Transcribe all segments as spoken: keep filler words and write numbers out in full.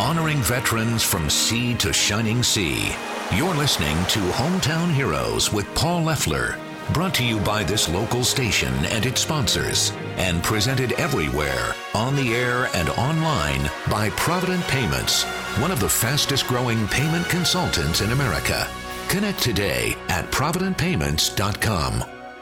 honoring veterans from sea to shining sea. You're listening to Hometown Heroes with Paul Leffler, brought to you by this local station and its sponsors, and presented everywhere, on the air and online, by Provident Payments, one of the fastest growing payment consultants in America. Connect today at provident payments dot com.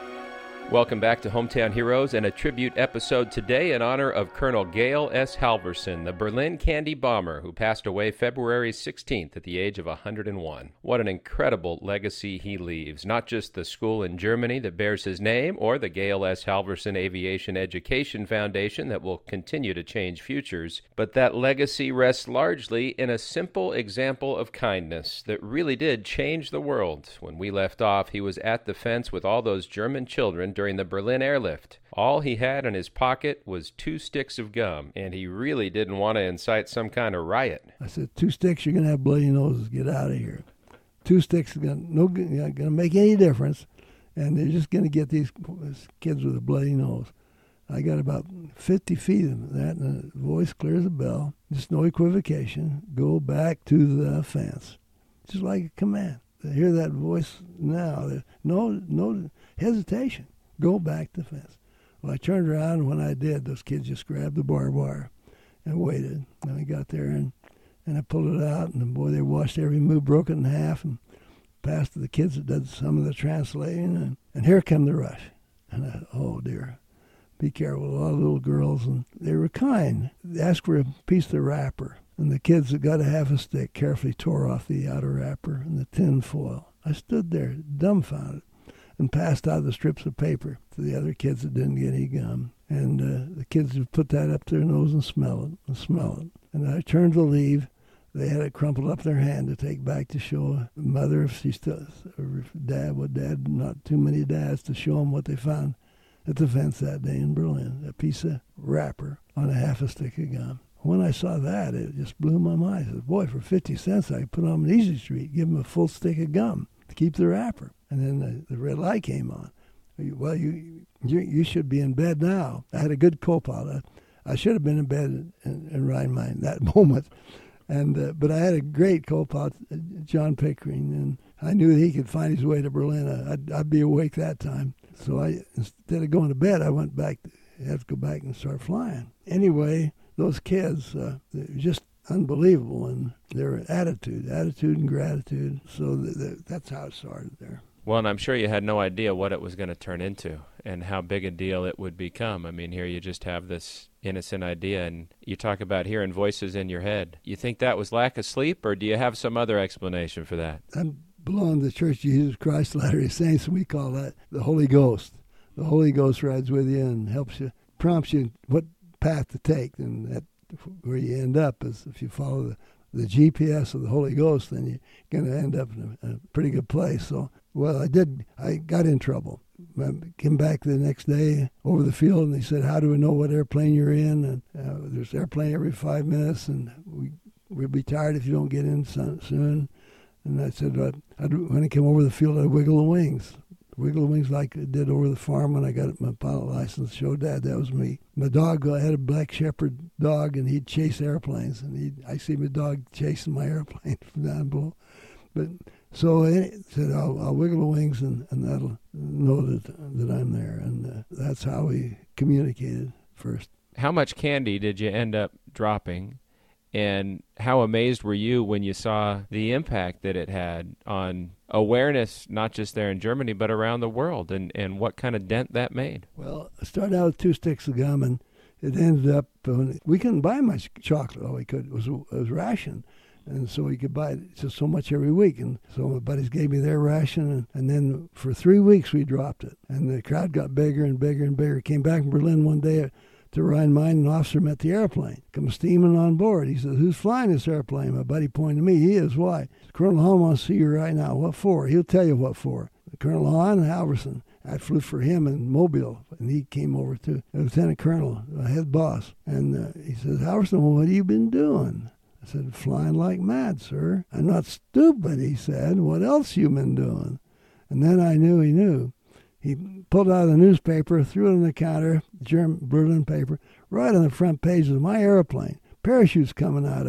Welcome back to Hometown Heroes and a tribute episode today in honor of Colonel Gale S. Halverson, the Berlin Candy bomber who passed away February sixteenth at the age of one hundred one. What an incredible legacy he leaves, not just the school in Germany that bears his name or the Gale S. Halverson Aviation Education Foundation that will continue to change futures, but that legacy rests largely in a simple example of kindness that really did change the world. When we left off, he was at the fence with all those German children during the Berlin airlift. All he had in his pocket was two sticks of gum, and he really didn't want to incite some kind of riot. I said, two sticks, you're going to have bloody noses. Get out of here. Two sticks are going no, not going to make any difference, and they're just going to get these kids with a bloody nose. I got about fifty feet of that, and the voice clear as a bell. Just no equivocation. Go back to the fence. Just like a command. To hear that voice now, no, no hesitation. Go back to the fence. Well, I turned around, and when I did, those kids just grabbed the barbed wire and waited. And I got there, and, and I pulled it out, and the boy, they watched every move, broke it in half, and passed to the kids that did some of the translating. And, and here come the rush. And I thought, oh, dear, be careful. A lot of little girls, and they were kind. They asked for a piece of the wrapper. And the kids that got a half a stick carefully tore off the outer wrapper and the tin foil. I stood there, dumbfounded, and passed out the strips of paper to the other kids that didn't get any gum. And uh, the kids would put that up their nose and smell it, and smell it. And I turned to leave. They had it crumpled up their hand to take back to show the mother, if she still, or if dad, what dad, not too many dads, to show them what they found at the fence that day in Berlin, a piece of wrapper on a half a stick of gum. When I saw that, it just blew my mind. I said, boy, for fifty cents, I could put on an Easy Street, give them a full stick of gum to keep the wrapper. And then the, the red light came on. Well, you, you you should be in bed now. I had a good co-pilot. I should have been in bed in, in Rhein-Main that moment. and uh, But I had a great co-pilot, John Pickering, and I knew that he could find his way to Berlin. I'd, I'd be awake that time. So I, instead of going to bed, I went back, to, had to go back and start flying. Anyway, those kids, uh, they're just unbelievable in their attitude, attitude and gratitude. So th- th- that's how it started there. Well, and I'm sure you had no idea what it was going to turn into and how big a deal it would become. I mean, here you just have this innocent idea, and you talk about hearing voices in your head. You think that was lack of sleep, or do you have some other explanation for that? I belong to the Church of Jesus Christ Latter-day Saints, and we call that the Holy Ghost. The Holy Ghost rides with you and helps you, prompts you what path to take, and that where you end up is if you follow the, the G P S of the Holy Ghost, then you're going to end up in a, a pretty good place. So, well, I did. I got in trouble. I came back the next day over the field, and they said, "How do we know what airplane you're in?" And uh, there's an airplane every five minutes, and we we'll be tired if you don't get in soon. And I said, uh, I'd, when I came over the field, I'd wiggle the wings. Wiggle the wings like I did over the farm when I got my pilot license. Show Dad that was me. My dog, I had a black shepherd dog, and he'd chase airplanes. And he'd, I see my dog chasing my airplane from down below. But so I said, I'll, I'll wiggle the wings, and, and that'll know that that I'm there. And uh, that's how we communicated first. How much candy did you end up dropping? And how amazed were you when you saw the impact that it had on awareness, not just there in Germany, but around the world, and, and what kind of dent that made? Well, I started out with two sticks of gum, and it ended up, uh, we couldn't buy much chocolate. All we could, it was, it was ration. And so we could buy it just so much every week. And so my buddies gave me their ration, and, and then for three weeks we dropped it. And the crowd got bigger and bigger and bigger. Came back from Berlin one day to Rhein-Main, an officer met the airplane, come steaming on board. He said, "Who's flying this airplane?" My buddy pointed to me. He is. Why? "Colonel Hahn wants to see you right now." "What for?" "He'll tell you what for." Colonel Hahn and Halverson. I flew for him in Mobile, and he came over to Lieutenant Colonel, the head boss. And uh, he says, "Halverson, well, what have you been doing?" I said, "Flying like mad, sir." "I'm not stupid," he said. "What else you been doing?" And then I knew he knew. He pulled out a newspaper, threw it on the counter, German Berlin paper, right on the front page of my airplane. Parachutes coming out of it.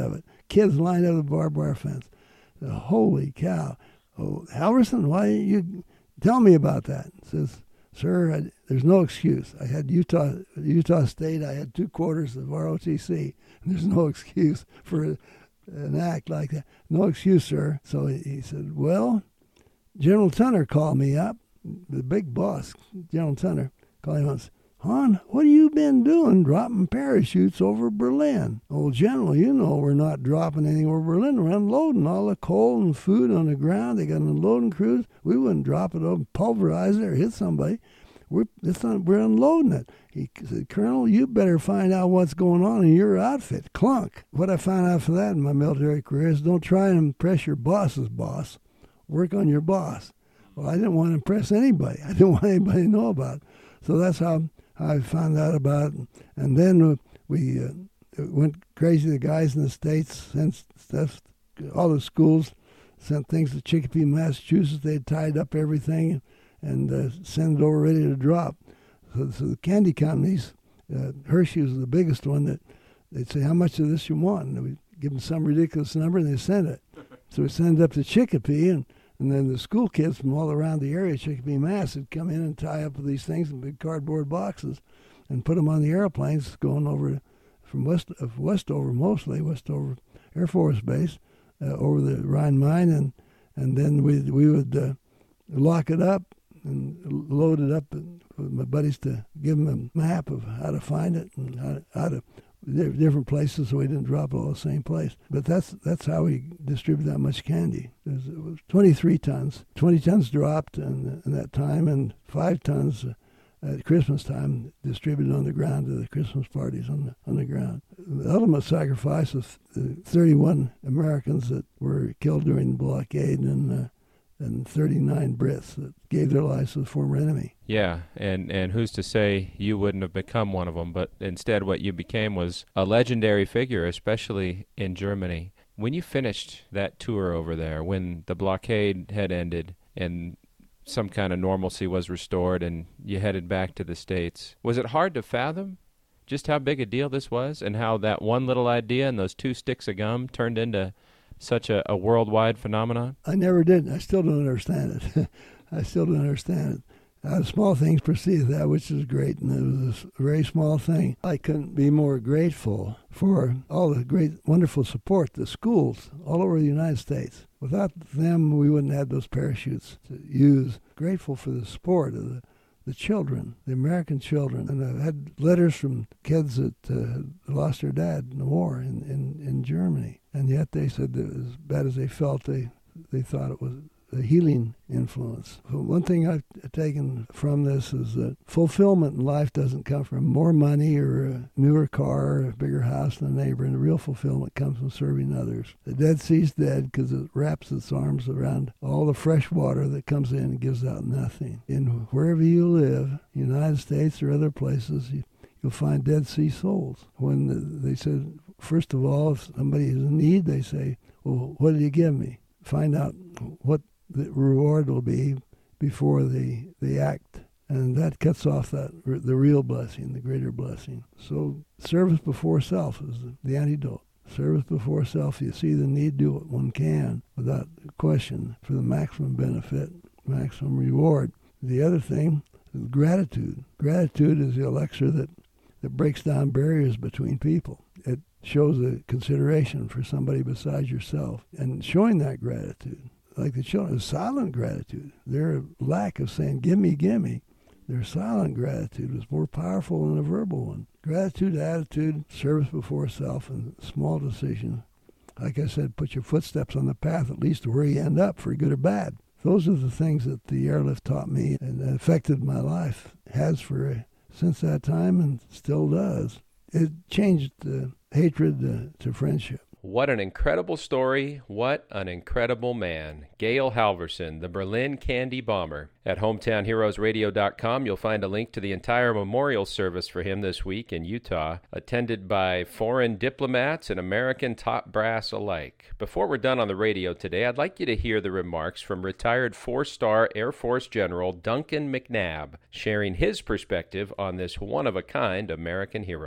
kids lined up the barbed wire fence. Said, holy cow. Oh, Halverson, why didn't you tell me about that? He says, sir, I, there's no excuse. I had Utah Utah State. I had two quarters of R O T C. And there's no excuse for a, an act like that. No excuse, sir. So he, he said, well, General Tunner called me up, the big boss, General Tunner, called him up and said, Hahn, what have you been doing dropping parachutes over Berlin? Oh, General, you know we're not dropping any over Berlin. We're unloading all the coal and food on the ground. They got an unloading crews. We wouldn't drop it over, pulverize it or hit somebody. We're, it's not, we're unloading it. He said, Colonel, you better find out what's going on in your outfit. Clunk. What I found out for that in my military career is don't try and impress your boss's boss. Work on your boss. Well, I didn't want to impress anybody. I didn't want anybody to know about it. So that's how I found out about it. And then we uh, went crazy. The guys in the States sent stuff, all the schools sent things to Chicopee, Massachusetts. They had tied up everything and uh, sent it over ready to drop. So, so the candy companies, uh, Hershey was the biggest one, that they'd say, how much of this you want? And we'd give them some ridiculous number and they send it. So we send it up to Chicopee, and And then the school kids from all around the area, Chicopee, Mass, would come in and tie up these things in big cardboard boxes and put them on the airplanes going over from West, uh, Westover, mostly, Westover Air Force Base, uh, over the Rhine Mine. And, and then we we would uh, lock it up and load it up with my buddies to give them a map of how to find it and how, how to different places so we didn't drop it all the same place. But that's that's how we distribute that much candy. It was, it was twenty-three tons. twenty tons dropped in, in that time, and five tons at Christmas time distributed on the ground to the Christmas parties on the, on the ground. The ultimate sacrifice of the thirty-one Americans that were killed during the blockade, and uh, and thirty-nine Brits that gave their lives to the former enemy. Yeah, and, and who's to say you wouldn't have become one of them, but instead what you became was a legendary figure, especially in Germany. When you finished that tour over there, when the blockade had ended and some kind of normalcy was restored and you headed back to the States, was it hard to fathom just how big a deal this was and how that one little idea and those two sticks of gum turned into such a, a worldwide phenomenon? I never did. I still don't understand it. I still don't understand it. Uh, small things preceded that, which is great, and it was a very small thing. I couldn't be more grateful for all the great, wonderful support, the schools all over the United States. Without them, we wouldn't have those parachutes to use. Grateful for the support of the, the children, the American children. And I've had letters from kids that uh, lost their dad in the war in, in, in Germany. And yet they said that as bad as they felt, they, they thought it was a healing influence. One thing I've taken from this is that fulfillment in life doesn't come from more money or a newer car or a bigger house than a neighbor, and the real fulfillment comes from serving others. The Dead Sea's dead because it wraps its arms around all the fresh water that comes in and gives out nothing. And wherever you live, United States or other places, you, you'll find Dead Sea souls. When the, they said, first of all, if somebody is in need, they say, well, what did you give me? Find out what the reward will be before the the act, and that cuts off that the real blessing, the greater blessing. So service before self is the, the antidote. Service before self. You see the need, do what one can without question for the maximum benefit, maximum reward. The other thing is gratitude. Gratitude is the elixir that that breaks down barriers between people. It shows a consideration for somebody besides yourself, and showing that gratitude. Like the children, silent gratitude. Their lack of saying, gimme, gimme, their silent gratitude was more powerful than a verbal one. Gratitude, attitude, service before self, and small decisions. Like I said, put your footsteps on the path, at least to where you end up, for good or bad. Those are the things that the airlift taught me and affected my life, has for since that time and still does. It changed uh, hatred uh, to friendship. What an incredible story. What an incredible man. Gale Halverson, the Berlin Candy Bomber. At hometown heroes radio dot com, you'll find a link to the entire memorial service for him this week in Utah, attended by foreign diplomats and American top brass alike. Before we're done on the radio today, I'd like you to hear the remarks from retired four-star Air Force General Duncan McNabb, sharing his perspective on this one-of-a-kind American hero.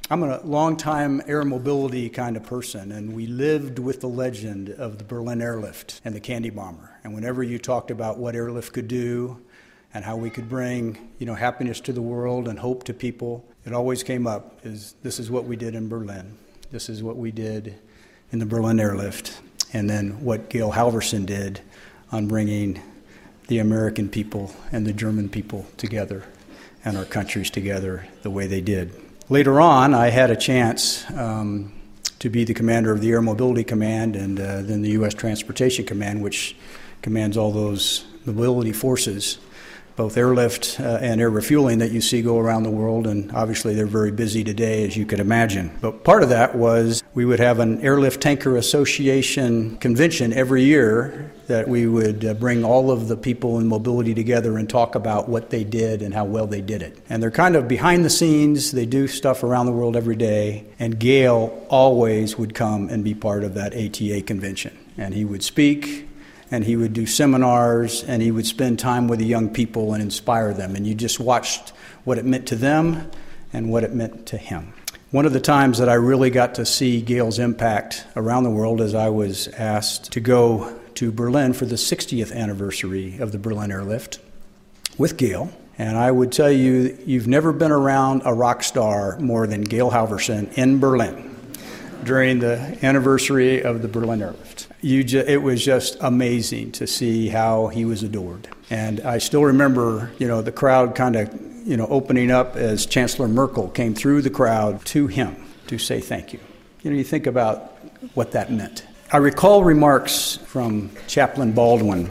I'm a long-time air mobility kind of person, and we lived with the legend of the Berlin Airlift and the Candy Bomber. And whenever you talked about what airlift could do and how we could bring, you know, happiness to the world and hope to people, it always came up is this is what we did in Berlin. This is what we did in the Berlin Airlift. And then what Gail Halvorsen did on bringing the American people and the German people together and our countries together the way they did. Later on, I had a chance um, to be the commander of the Air Mobility Command and uh, then the U S Transportation Command, which commands all those mobility forces, both airlift uh, and air refueling that you see go around the world, and obviously they're very busy today, as you could imagine. But part of that was we would have an Airlift Tanker Association convention every year that we would uh, bring all of the people in mobility together and talk about what they did and how well they did it. And they're kind of behind the scenes. They do stuff around the world every day. And Gail always would come and be part of that A T A convention. And he would speak, and he would do seminars, and he would spend time with the young people and inspire them. And you just watched what it meant to them and what it meant to him. One of the times that I really got to see Gail's impact around the world is I was asked to go to Berlin for the sixtieth anniversary of the Berlin Airlift with Gail. And I would tell you, you've never been around a rock star more than Gail Halvorsen in Berlin during the anniversary of the Berlin Airlift. You ju- it was just amazing to see how he was adored. And I still remember, you know, the crowd kind of, you know, opening up as Chancellor Merkel came through the crowd to him to say thank you. You know, you think about what that meant. I recall remarks from Chaplain Baldwin,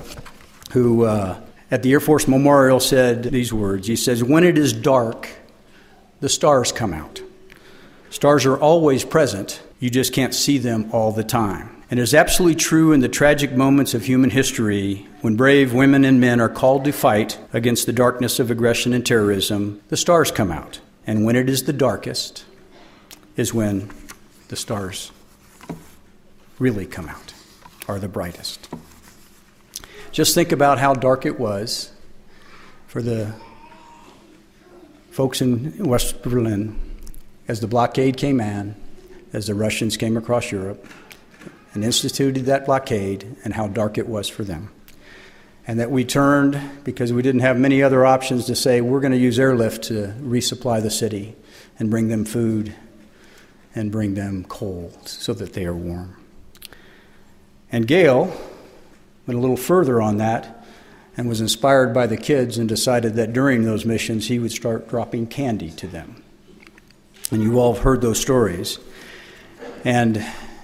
who uh, at the Air Force Memorial said these words. He says, "When it is dark, the stars come out. Stars are always present. You just can't see them all the time. And it is absolutely true in the tragic moments of human history when brave women and men are called to fight against the darkness of aggression and terrorism, the stars come out. And when it is the darkest is when the stars really come out, are the brightest." Just think about how dark it was for the folks in West Berlin as the blockade came in, as the Russians came across Europe and instituted that blockade, and how dark it was for them. And that we turned, because we didn't have many other options, to say we're going to use airlift to resupply the city and bring them food and bring them coal so that they are warm. And Gail went a little further on that and was inspired by the kids and decided that during those missions he would start dropping candy to them. And you all have heard those stories. And,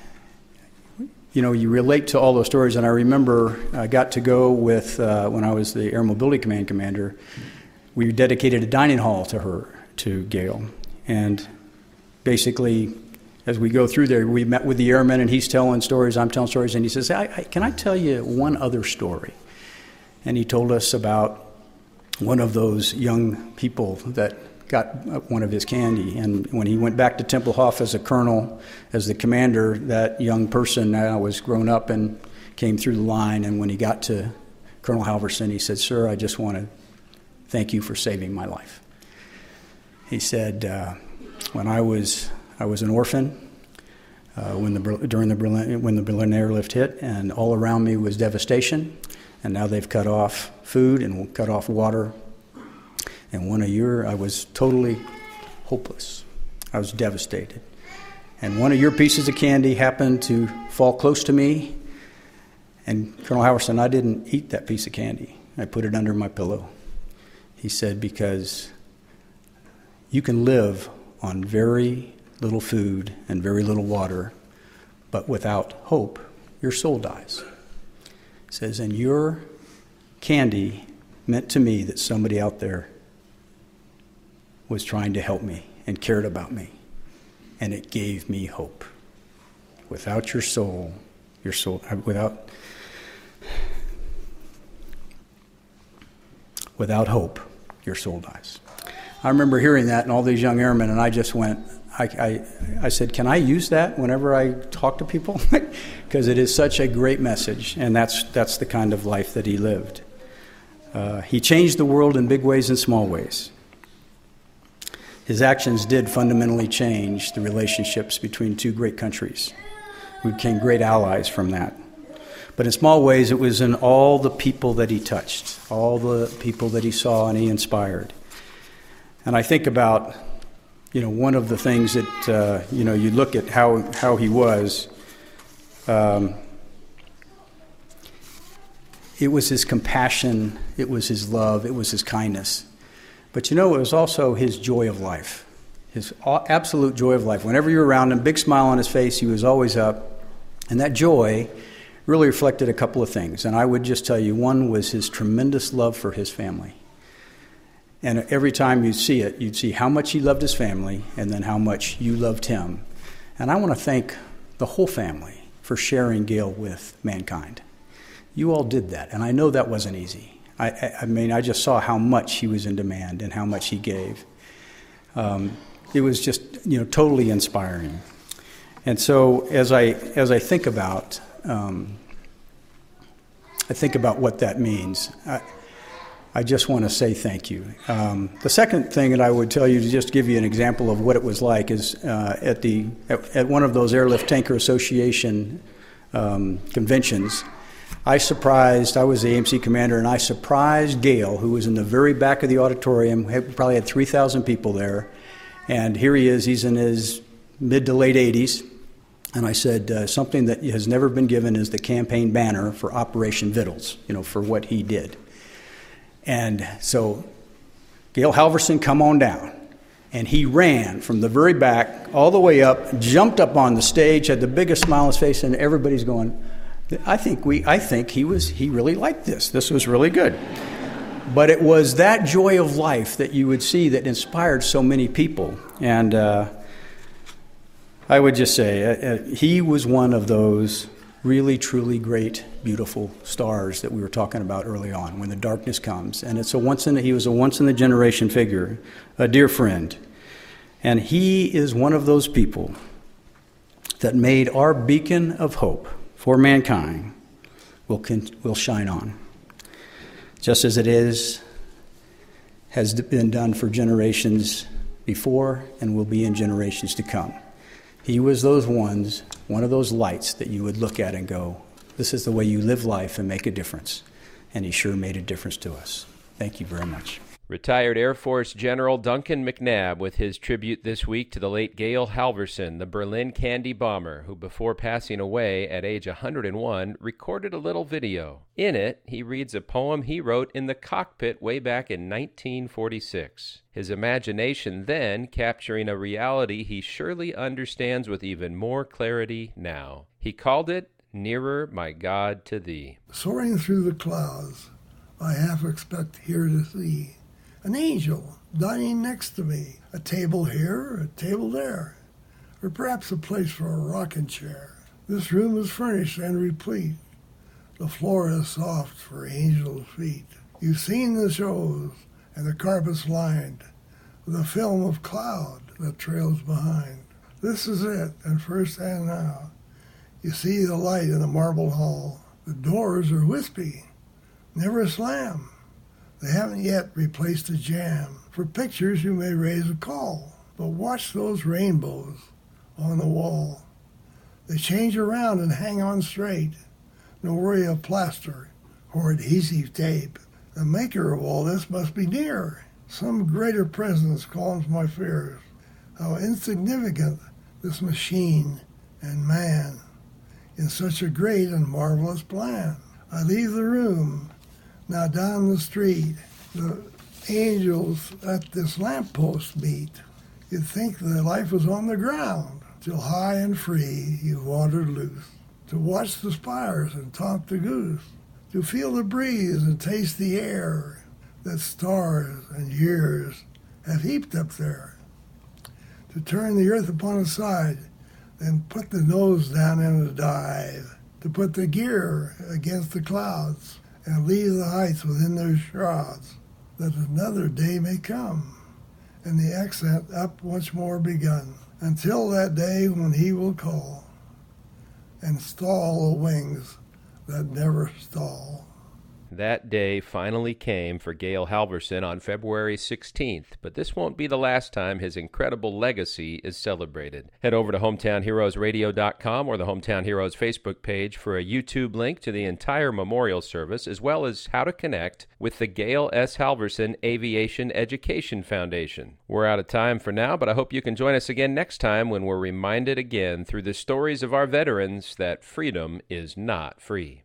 you know, you relate to all those stories. And I remember I got to go with, uh, when I was the Air Mobility Command commander, we dedicated a dining hall to her, to Gail. And basically, as we go through there, we met with the airmen, and he's telling stories, I'm telling stories, and he says, I, I, can I tell you one other story? And he told us about one of those young people that got one of his candy. And when he went back to Tempelhof as a colonel, as the commander, that young person now was grown up and came through the line. And when he got to Colonel Halvorsen, he said, "Sir, I just want to thank you for saving my life." He said, uh, when I was I was an orphan uh, when the during the Berlin, when the Berlin Airlift hit, and all around me was devastation. And now they've cut off food and cut off water. And one a year, I was totally hopeless. I was devastated. And one of your pieces of candy happened to fall close to me. And Colonel Halvorsen, I didn't eat that piece of candy. I put it under my pillow. He said, because you can live on very little food and very little water, but without hope, your soul dies. He says, and your candy meant to me that somebody out there was trying to help me and cared about me, and it gave me hope. Without your soul, your soul, without, without hope, your soul dies. I remember hearing that and all these young airmen, and I just went, I, I, I said, can I use that whenever I talk to people? Because it is such a great message, and that's that's the kind of life that he lived. Uh, he changed the world in big ways and small ways. his actions did fundamentally change the relationships between two great countries. We became great allies from that. But in small ways, it was in all the people that he touched, all the people that he saw and he inspired. And I think about, you know, one of the things that, uh, you know, you look at how, how he was, um, it was his compassion, it was his love, it was his kindness. But, you know, it was also his joy of life, his absolute joy of life. Whenever you were around him, big smile on his face, he was always up. And that joy really reflected a couple of things. And I would just tell you, one was his tremendous love for his family. And every time you'd see it, you'd see how much he loved his family and then how much you loved him. And I want to thank the whole family for sharing Gale with mankind. You all did that, and I know that wasn't easy. I, I, I mean, I just saw how much he was in demand and how much he gave. Um, it was just, you know, totally inspiring. And so as I as I think about um, I think about what that means, I, I just want to say thank you. Um, the second thing that I would tell you, to just give you an example of what it was like, is uh, at the at, at one of those Airlift Tanker Association um, conventions, I surprised, I was the A M C commander, and I surprised Gale, who was in the very back of the auditorium. We probably had three thousand people there. And here he is, he's in his mid to late eighties. And I said, uh, something that has never been given is the campaign banner for Operation Vittles, you know, for what he did. And so, Gale Halvorsen, come on down. And he ran from the very back all the way up, jumped up on the stage, had the biggest smile on his face, and everybody's going, I think we, I think he was, he really liked this. This was really good. But it was that joy of life that you would see that inspired so many people. And uh, I would just say uh, uh, he was one of those really, truly great, beautiful stars that we were talking about early on, when the darkness comes. And it's a once in a, he was a once-in-a-generation figure, a dear friend. And he is one of those people that made our beacon of hope for mankind will con- will shine on, just as it is has been done for generations before and will be in generations to come. He was those ones, one of those lights that you would look at and go, this is the way you live life and make a difference. And he sure made a difference to us. Thank you very much. Retired Air Force General Duncan McNabb with his tribute this week to the late Gale Halvorsen, the Berlin Candy bomber, who before passing away at age one hundred one recorded a little video. In it, he reads a poem he wrote in the cockpit way back in nineteen forty-six. His imagination then capturing a reality he surely understands with even more clarity now. He called it Nearer, My God, to Thee. Soaring through the clouds, I half expect here to see an angel dining next to me, a table here, a table there, or perhaps a place for a rocking chair. This room is furnished and replete. The floor is soft for angels' feet. You've seen the shows, and the carpet's lined with a film of cloud that trails behind. This is it, and first and now. You see the light in the marble hall. The doors are wispy, never slam. They haven't yet replaced the jam. For pictures you may raise a call, but watch those rainbows on the wall. They change around and hang on straight. No worry of plaster or adhesive tape. The maker of all this must be near. Some greater presence calms my fears. How insignificant this machine and man in such a great and marvelous plan. I leave the room. Now down the street, the angels at this lamppost meet. You'd think that life was on the ground, till high and free you wandered loose, to watch the spires and taunt the goose, to feel the breeze and taste the air that stars and years have heaped up there, to turn the earth upon its side, then put the nose down in a dive, to put the gear against the clouds, and leave the heights within their shrouds, that another day may come, and the ascent up once more begun, until that day when he will call, and stall the wings that never stall. That day finally came for Gale Halverson on February sixteenth, but this won't be the last time his incredible legacy is celebrated. Head over to hometown heroes radio dot com or the Hometown Heroes Facebook page for a YouTube link to the entire memorial service, as well as how to connect with the Gale S. Halverson Aviation Education Foundation. We're out of time for now, but I hope you can join us again next time when we're reminded again through the stories of our veterans that freedom is not free.